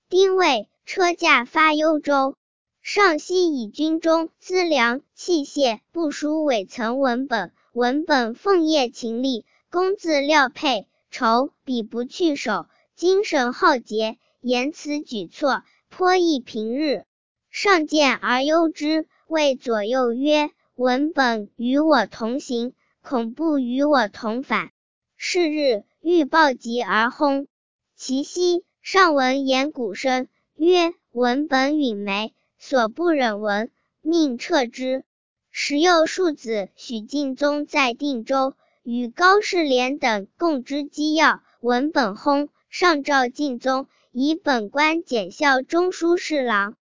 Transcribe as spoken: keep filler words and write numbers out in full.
丁未，车驾发幽州。上西以军中资粮器械部署伪曾文本，文本奉业勤力，工字料配，筹笔不去手，精神浩洁，言辞举措，颇异平日。上见而忧之，谓左右曰：文本与我同行，恐不与我同返。是日，欲报疾而薨。其夕，上闻言鼓声，曰：文本允没，所不忍闻，命撤之。时有庶子许敬宗在定州，与高士廉等共知机要，文本薨，上召敬宗，以本官检校中书侍郎。